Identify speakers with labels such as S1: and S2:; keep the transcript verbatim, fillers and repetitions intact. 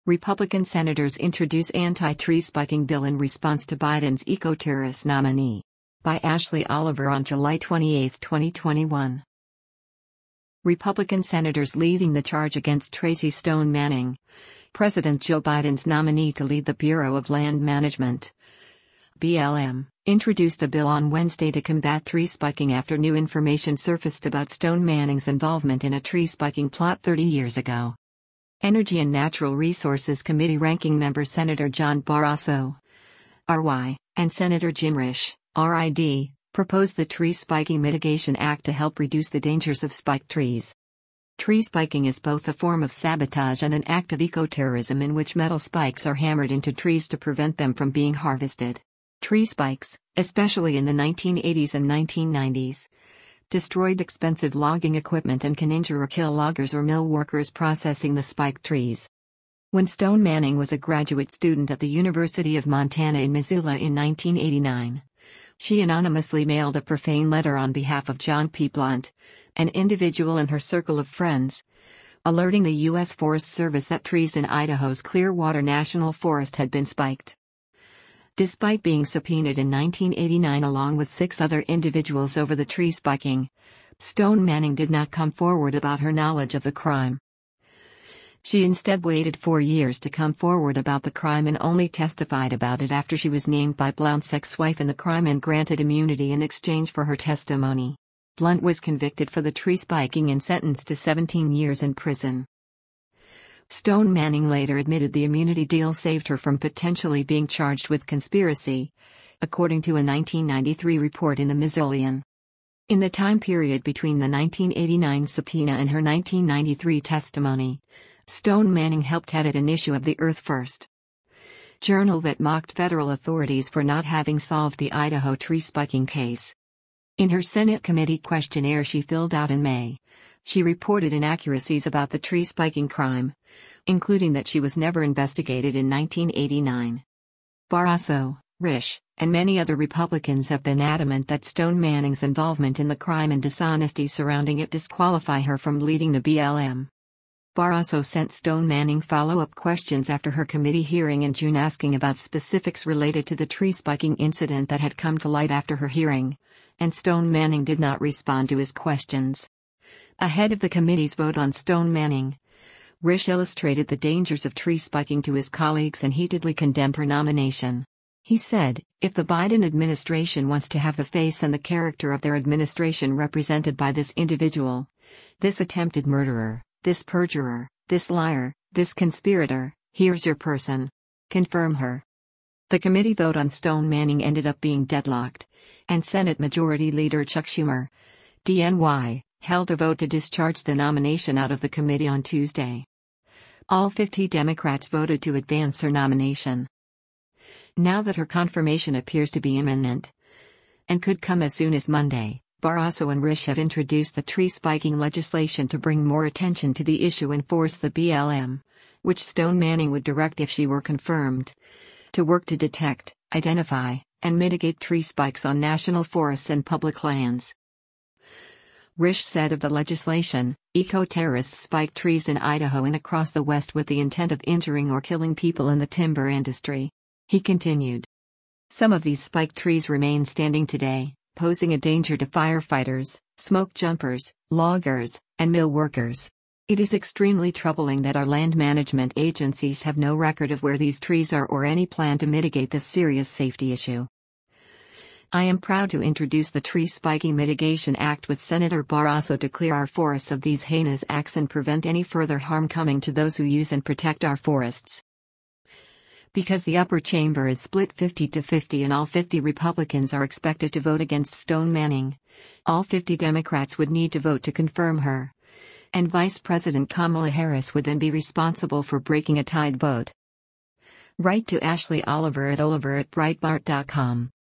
S1: Republican senators introduce anti-tree spiking bill in response to Biden's eco-terrorist nominee. By Ashley Oliver on July twenty-eighth, twenty twenty-one. Republican senators leading the charge against Tracy Stone Manning, President Joe Biden's nominee to lead the Bureau of Land Management, B L M, introduced a bill on Wednesday to combat tree spiking after new information surfaced about Stone Manning's involvement in a tree spiking plot thirty years ago. Energy and Natural Resources Committee ranking member Senator John Barrasso, R Y, and Senator Jim Risch, R I D, proposed the Tree Spiking Mitigation Act to help reduce the dangers of spiked trees. Tree spiking is both a form of sabotage and an act of ecoterrorism in which metal spikes are hammered into trees to prevent them from being harvested. Tree spikes, especially in the nineteen eighties and nineteen nineties, destroyed expensive logging equipment and can injure or kill loggers or mill workers processing the spiked trees. When Stone Manning was a graduate student at the University of Montana in Missoula in nineteen eighty-nine, she anonymously mailed a profane letter on behalf of John P. Blunt, an individual in her circle of friends, alerting the U S Forest Service that trees in Idaho's Clearwater National Forest had been spiked. Despite being subpoenaed in nineteen eighty-nine along with six other individuals over the tree spiking, Stone Manning did not come forward about her knowledge of the crime. She instead waited four years to come forward about the crime and only testified about it after she was named by Blunt's ex-wife in the crime and granted immunity in exchange for her testimony. Blunt was convicted for the tree spiking and sentenced to seventeen years in prison. Stone Manning later admitted the immunity deal saved her from potentially being charged with conspiracy, according to a nineteen ninety-three report in the Missoulian. In the time period between the nineteen eighty-nine subpoena and her nineteen ninety-three testimony, Stone Manning helped edit an issue of the Earth First journal that mocked federal authorities for not having solved the Idaho tree spiking case. In her Senate committee questionnaire she filled out in May, she reported inaccuracies about the tree spiking crime, including that she was never investigated in nineteen eighty-nine. Barrasso, Risch, and many other Republicans have been adamant that Stone Manning's involvement in the crime and dishonesty surrounding it disqualify her from leading the B L M. Barrasso sent Stone Manning follow-up questions after her committee hearing in June asking about specifics related to the tree spiking incident that had come to light after her hearing, and Stone Manning did not respond to his questions. Ahead of the committee's vote on Stone Manning, Risch illustrated the dangers of tree spiking to his colleagues and heatedly condemned her nomination. He said, "If the Biden administration wants to have the face and the character of their administration represented by this individual, this attempted murderer, this perjurer, this liar, this conspirator, here's your person. Confirm her." The committee vote on Stone Manning ended up being deadlocked, and Senate Majority Leader Chuck Schumer, D N Y, held a vote to discharge the nomination out of the committee on Tuesday. All fifty Democrats voted to advance her nomination. Now that her confirmation appears to be imminent, and could come as soon as Monday, Barrasso and Risch have introduced the tree spiking legislation to bring more attention to the issue and force the B L M, which Stone Manning would direct if she were confirmed, to work to detect, identify, and mitigate tree spikes on national forests and public lands. Risch said of the legislation, "Eco-terrorists spike trees in Idaho and across the West with the intent of injuring or killing people in the timber industry." He continued, "Some of these spiked trees remain standing today, posing a danger to firefighters, smoke jumpers, loggers, and mill workers. It is extremely troubling that our land management agencies have no record of where these trees are or any plan to mitigate this serious safety issue. I am proud to introduce the Tree Spiking Mitigation Act with Senator Barrasso to clear our forests of these heinous acts and prevent any further harm coming to those who use and protect our forests." Because the upper chamber is split fifty to fifty and all fifty Republicans are expected to vote against Stone Manning, all fifty Democrats would need to vote to confirm her, and Vice President Kamala Harris would then be responsible for breaking a tied vote. Write to Ashley Oliver at oliver at breitbart dot com.